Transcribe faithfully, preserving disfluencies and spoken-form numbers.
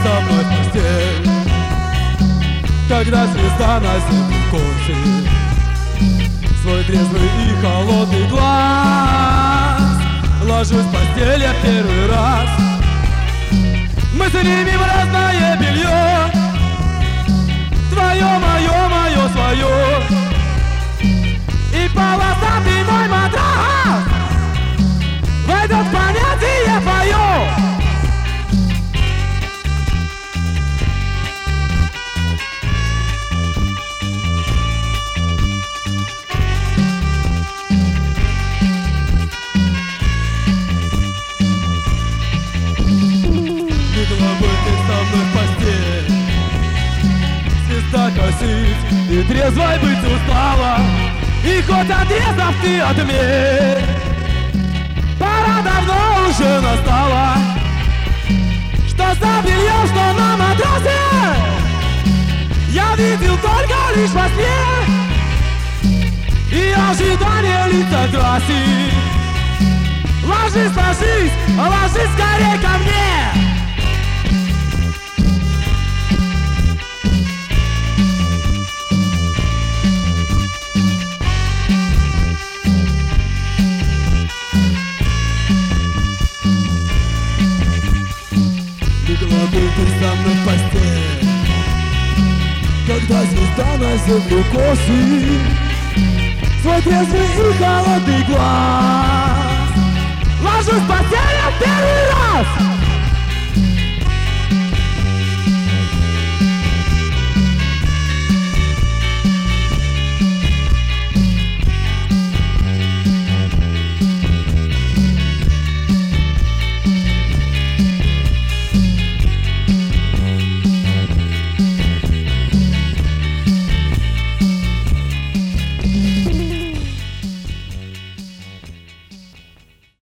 со мной в постель, когда звезда на земле косит свой трезвый и холодный глаз. Ложусь в постель я первый раз, мыслями в разное белье, твое, мое, мое, свое, и полосатый мой матрас войдет в понятие твое. Косить и трезвой быть устала, и хоть отрезав ты от мир, пора давно уже настала, что за бельем, что на матрасе я видел только лишь во сне, и ожидание лица красит. Ложись, ложись, ложись скорее ко мне. Ты со мной в постель, когда звезда на землю косит свой трезвый и холодный глаз. Ложусь в постель я в первый раз,